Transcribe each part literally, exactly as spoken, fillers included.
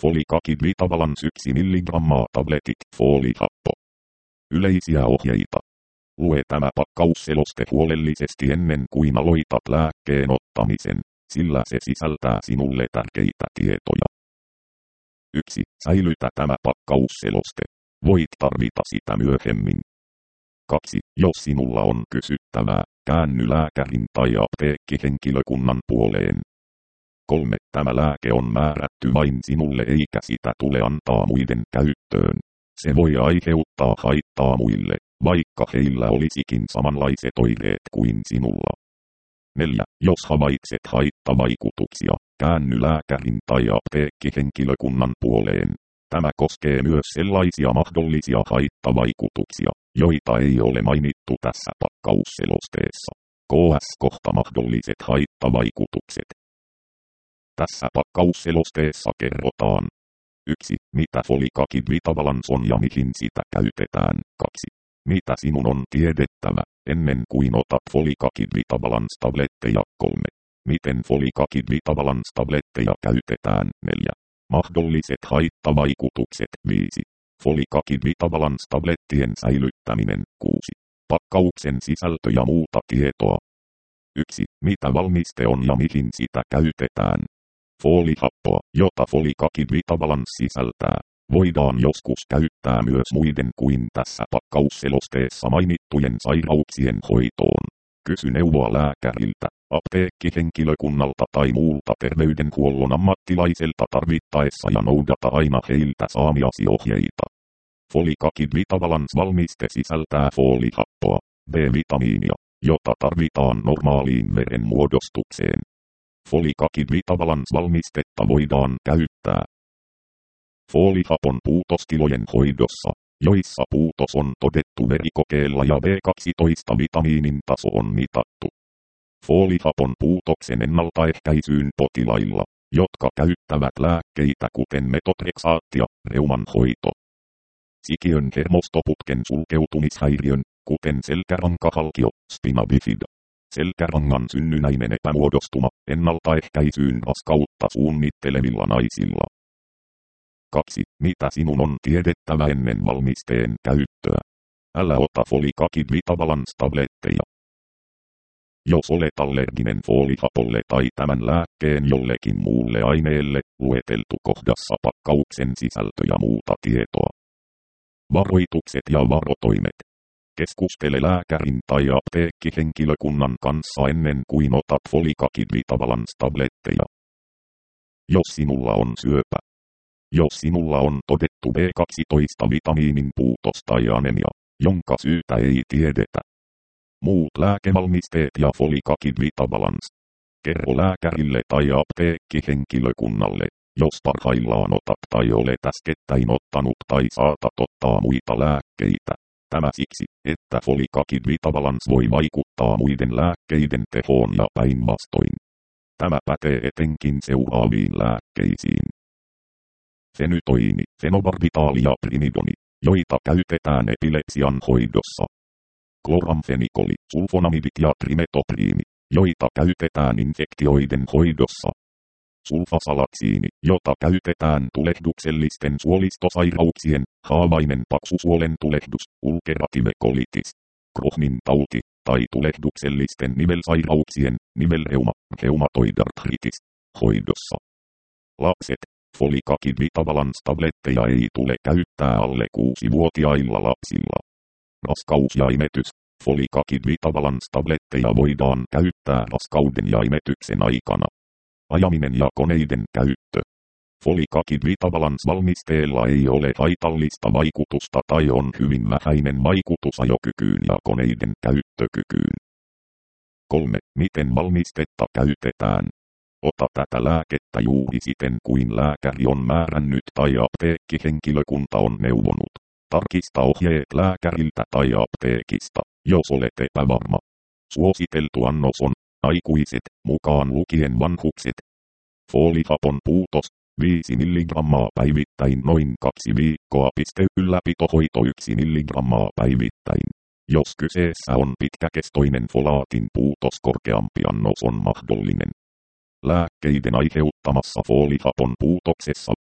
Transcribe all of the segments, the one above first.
Folikakid Vitavalans yksi milligrammaa tabletit, foolihappo. Yleisiä ohjeita. Lue tämä pakkausseloste huolellisesti ennen kuin aloitat lääkkeen ottamisen, sillä se sisältää sinulle tärkeitä tietoja. yksi. Säilytä tämä pakkausseloste. Voit tarvita sitä myöhemmin. kaksi. Jos sinulla on kysyttävää, käänny lääkärin tai apteekkihenkilökunnan puoleen. kolme. Tämä lääke on määrätty vain sinulle eikä sitä tule antaa muiden käyttöön. Se voi aiheuttaa haittaa muille, vaikka heillä olisikin samanlaiset oireet kuin sinulla. neljä. Jos havaitset haittavaikutuksia, käänny lääkärin tai apteekkihenkilökunnan puoleen. Tämä koskee myös sellaisia mahdollisia haittavaikutuksia, joita ei ole mainittu tässä pakkausselosteessa. Ks kohta mahdolliset haittavaikutukset. Tässä pakkausselosteessa kerrotaan. yksi. Mitä Folikakid Vitavalans on ja mihin sitä käytetään. kaksi. Mitä sinun on tiedettävä, ennen kuin otat Folikakid Vitavalans tabletteja. kolme. Miten Folikakid Vitavalans tabletteja käytetään. neljä. Mahdolliset haittavaikutukset. viisi. Folikakid Vitavalans tablettien säilyttäminen. kuusi. Pakkauksen sisältö ja muuta tietoa. yksi. Mitä valmiste on ja mihin sitä käytetään. Foolihappoa, jota Folikakid Vitavalans sisältää, voidaan joskus käyttää myös muiden kuin tässä pakkausselosteessa mainittujen sairauksien hoitoon. Kysy neuvoa lääkäriltä, apteekkihenkilökunnalta tai muulta terveydenhuollon ammattilaiselta tarvittaessa ja noudata aina heiltä saamiasi ohjeita. Folikakid Vitavalans valmiste sisältää foolihappoa, B-vitamiinia, jota tarvitaan normaaliin verenmuodostukseen. Folikakid Vitavalans valmistetta voidaan käyttää foolihapon puutostilojen hoidossa, joissa puutos on todettu verikokeella ja B kaksitoista vitamiinin taso on mitattu. Foolihapon puutoksen ennaltaehkäisyyn potilailla, jotka käyttävät lääkkeitä kuten metotrexaattia, reuman hoito. Sikiön hermostoputken sulkeutumishäiriön, kuten selkärankahalkio, spina bifida. Selkärangan synnynnäinen epämuodostuma, ennaltaehkäisyyn raskautta suunnittelevilla naisilla. kaksi. Mitä sinun on tiedettävä ennen valmisteen käyttöä? Älä ota Folikakid Vitavalans tabletteja. Jos olet allerginen foolihapolle tai tämän lääkkeen jollekin muulle aineelle, lueteltu kohdassa pakkauksen sisältö ja muuta tietoa. Varoitukset ja varotoimet. Keskustele lääkärin tai apteekkihenkilökunnan kanssa ennen kuin otat Folikakid Vitavalans tabletteja. Jos sinulla on syöpä. Jos sinulla on todettu B kaksitoista vitamiinin puutos tai anemia, jonka syytä ei tiedetä. Muut lääkevalmisteet ja Folikakid Vitavalans. Kerro lääkärille tai apteekkihenkilökunnalle, jos parhaillaan otat tai olet äskettäin ottanut tai saatat ottaa muita lääkkeitä. Tämä siksi, että Folikakid Vitavalans voi vaikuttaa muiden lääkkeiden tehoon ja päinvastoin. Tämä pätee etenkin seuraaviin lääkkeisiin. Fenytoini, fenobarbitaali ja primidoni, joita käytetään epilepsian hoidossa. Kloramfenikoli, sulfonamidit ja trimetopriimi, joita käytetään infektioiden hoidossa. Sulfasalaksiini, jota käytetään tulehduksellisten suolistosairauksien, haavainen paksusuolen tulehdus, ulcerative colitis, Crohnin tauti, tai tulehduksellisten nivelsairauksien, nivelreuma, reumatoidartritis, hoidossa. Lapset. Folikakid Vitavalans tabletteja ei tule käyttää alle kuusivuotiailla lapsilla. Raskaus ja imetys. Folikakid Vitavalans tabletteja voidaan käyttää raskauden ja imetyksen aikana. Ajaminen ja koneiden käyttö. Folikakid Vitavalans valmisteella ei ole haitallista vaikutusta tai on hyvin vähäinen vaikutus ajokykyyn ja koneiden käyttökykyyn. kolme. Miten valmistetta käytetään? Ota tätä lääkettä juuri siten kuin lääkäri on määrännyt tai apteekkihenkilökunta on neuvonut. Tarkista ohjeet lääkäriltä tai apteekista, jos olet epävarma. Suositeltu annos on aikuiset, mukaan lukien vanhukset. Foolihapon puutos, viisi milligrammaa päivittäin noin kaksi viikkoa. Ylläpitohoito yksi milligrammaa päivittäin. Jos kyseessä on pitkäkestoinen folaatin puutos, korkeampi annos on mahdollinen. Lääkkeiden aiheuttamassa foolihapon puutoksessa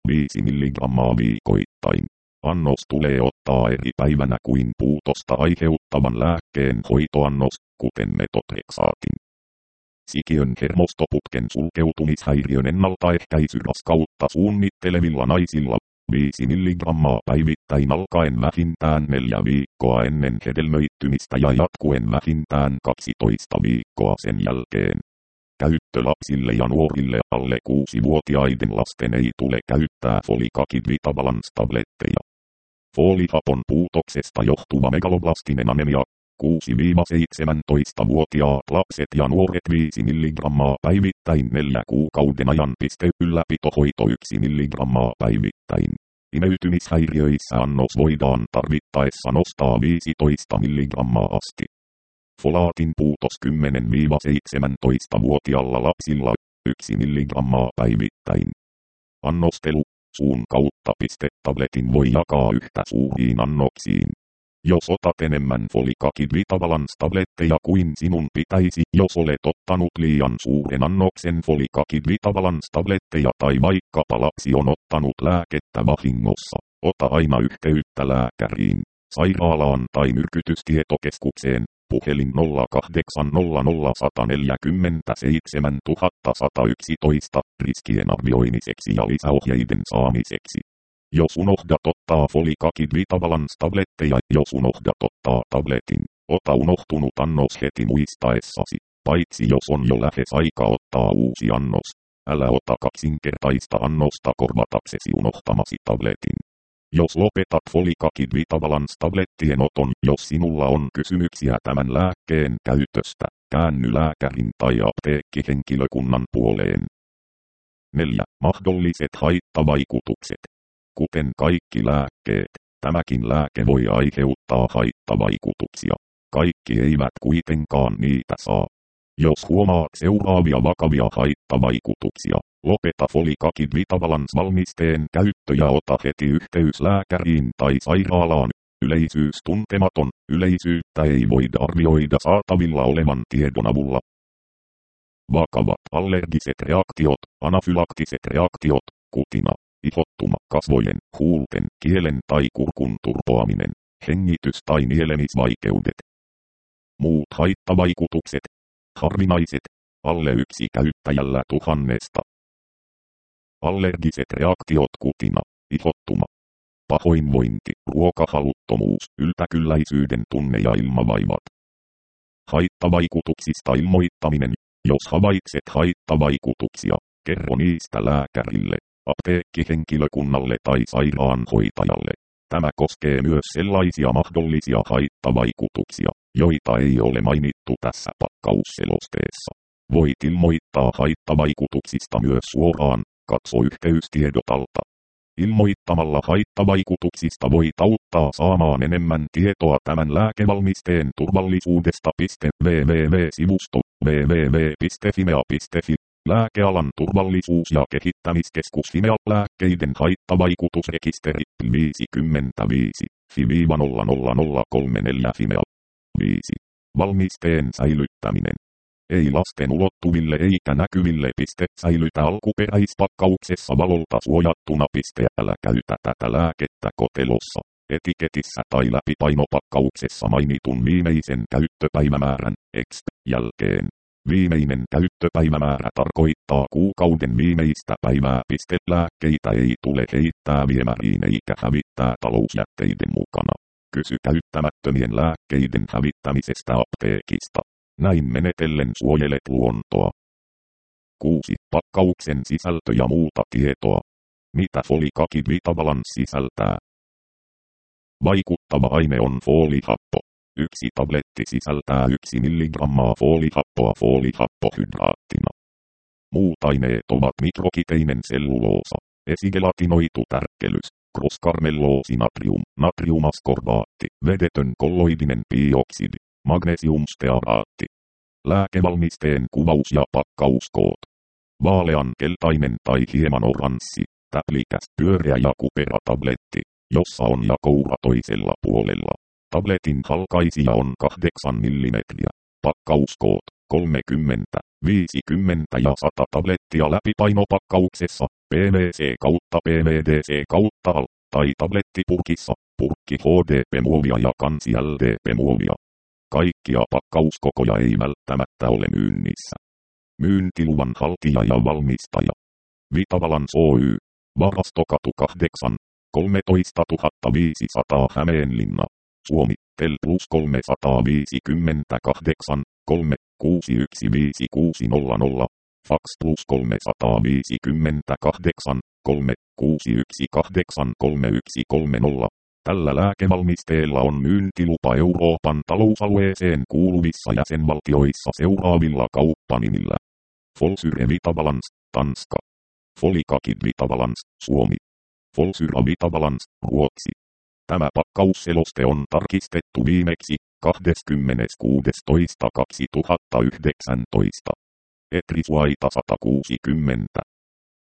viisi milligrammaa viikoittain. Annos tulee ottaa eri päivänä kuin puutosta aiheuttavan lääkkeen hoitoannos, kuten metotrexaatin. Sikiön hermostoputken sulkeutumishäiriön ennaltaehkäisy raskautta suunnittelevilla naisilla viisi milligrammaa päivittäin alkaen vähintään neljä viikkoa ennen hedelmöittymistä ja jatkuen vähintään kaksitoista viikkoa sen jälkeen. Käyttö lapsille ja nuorille alle kuusi-vuotiaiden lasten ei tule käyttää Folicakid Vitabalance-tabletteja. Folihapon puutoksesta johtuva megaloblastinen anemia. kuusi-seitsemäntoista-vuotiaat lapset ja nuoret viisi milligrammaa päivittäin neljä kuukauden ajan. Ylläpitohoito yksi milligrammaa päivittäin. Imeytymishäiriöissä annos voidaan tarvittaessa nostaa viisitoista milligrammaa asti. Folaatin puutos kymmenen-seitsemäntoista-vuotiaalla lapsilla yksi milligrammaa päivittäin. Annostelu. Suun kautta pistetabletin voi jakaa yhtä suuriin annoksiin. Jos otat enemmän Folicakid Vitabalance-tabletteja kuin sinun pitäisi, jos olet ottanut liian suuren annoksen Folicakid Vitabalance-tabletteja tai vaikkapa lapsi on ottanut lääkettä vahingossa, ota aina yhteyttä lääkäriin, sairaalaan tai myrkytystietokeskukseen, puhelin nolla kahdeksan nolla nolla yksi neljä seitsemän yksi yksi yksi riskien arvioimiseksi ja lisäohjeiden saamiseksi. Jos unohdat ottaa Folicakid Vitabalance-tabletteja, jos unohdat ottaa tabletin, ota unohtunut annos heti muistaessasi, paitsi jos on jo lähes aika ottaa uusi annos. Älä ota kaksinkertaista annosta korvataksesi unohtamasi tabletin. Jos lopetat Folicakid Vitabalance-tablettien oton, jos sinulla on kysymyksiä tämän lääkkeen käytöstä, käänny lääkärin tai apteekkihenkilökunnan puoleen. neljä. Mahdolliset haittavaikutukset. Kuten kaikki lääkkeet, tämäkin lääke voi aiheuttaa haittavaikutuksia. Kaikki eivät kuitenkaan niitä saa. Jos huomaat seuraavia vakavia haittavaikutuksia, lopeta Folicakid Vitabalance-valmisteen käyttö ja ota heti yhteys lääkäriin tai sairaalaan. Yleisyys tuntematon, yleisyyttä ei voida arvioida saatavilla olevan tiedon avulla. Vakavat allergiset reaktiot, anafylaktiset reaktiot, kutina, ihottuma, kasvojen, huulten, kielen tai kurkun turpoaminen, hengitys- tai nielemisvaikeudet. Muut haittavaikutukset. Harvinaiset, alle yksi käyttäjällä tuhannesta. Allergiset reaktiot kutina, ihottuma. Pahoinvointi, ruokahaluttomuus, yltäkylläisyyden tunne ja ilmavaivat. Haittavaikutuksista ilmoittaminen. Jos havaitset haittavaikutuksia, kerro niistä lääkärille, apteekkihenkilökunnalle tai sairaanhoitajalle. Tämä koskee myös sellaisia mahdollisia haittavaikutuksia, joita ei ole mainittu tässä pakkausselosteessa. Voit ilmoittaa haittavaikutuksista myös suoraan, katso yhteystiedot alta. Ilmoittamalla haittavaikutuksista voit auttaa saamaan enemmän tietoa tämän lääkevalmisteen turvallisuudesta. www-sivusto www piste fimea piste fi Lääkealan turvallisuus- ja kehittämiskeskus Fimea lääkkeiden haittavaikutusrekisteri viisikymmentäviisi F I nolla nolla nolla kolme neljä Fimea viisi. Valmisteen säilyttäminen. Ei lasten ulottuville eikä näkyville. Piste säilytä alkuperäispakkauksessa valolta suojattuna. Piste älä käytä tätä lääkettä kotelossa, etiketissä tai läpipainopakkauksessa mainitun viimeisen käyttöpäivämäärän X jälkeen. Viimeinen käyttöpäivämäärä tarkoittaa kuukauden viimeistä päivää. Piste lääkkeitä ei tule heittää viemäriin eikä hävittää talousjätteiden mukana. Kysy käyttämättömien lääkkeiden hävittämisestä apteekista. Näin menetellen suojelet luontoa. kuusi. Pakkauksen sisältö ja muuta tietoa. Mitä Folicakid Vitabalance sisältää? Vaikuttava aine on folihappo. Yksi tabletti sisältää yksi milligrammaa folihappoa folihappohydraattina. Muut aineet ovat mikrokiteinen selluloosa, esigelatinoitu tärkkelys, crosskarmelloosi-natrium, natriumaskorbaatti, vedetön kolloidinen bioksidi, magnesiumstearaatti. Lääkevalmisteen kuvaus ja pakkauskoot. Vaalean keltainen tai hieman oranssi, täplikäs pyöreä ja kupera tabletti, jossa on ja koura toisella puolella. Tabletin halkaisija on kahdeksan millimetriä. Pakkauskoot kolmekymmentä, viisikymmentä ja sata tablettia läpipainopakkauksessa, P V C kautta P V D C kautta A L, tai tablettipurkissa, purkki H D P-muovia ja kansi L D P-muovia. Kaikkia pakkauskokoja ei välttämättä ole myynnissä. Myyntiluvan haltija ja valmistaja. Vitabalance Oy. Varastokatu kahdeksan, kolmetoistatuhatta viisisataa Hämeenlinna. Suomi, Tel plus kolmesataaviisikymmentäkahdeksan, kolme, kuusi yksi viisi kuusi nolla nolla. Fax plus kolmesataaviisikymmentäkahdeksan, kolme, kuusi yksi kahdeksan kolme yksi kolme nolla. Tällä lääkevalmisteella on myyntilupa Euroopan talousalueeseen kuuluvissa jäsenvaltioissa seuraavilla kauppanimillä. Folsyre Vitabalance, Tanska. Folikakid Vitabalance, Suomi. Folsyra Vitabalance, Ruotsi. Tämä pakkausseloste on tarkistettu viimeksi kahdeskymmenes kuudestoista kaksituhattayhdeksäntoista. Etrisuaita sata kuusikymmentä.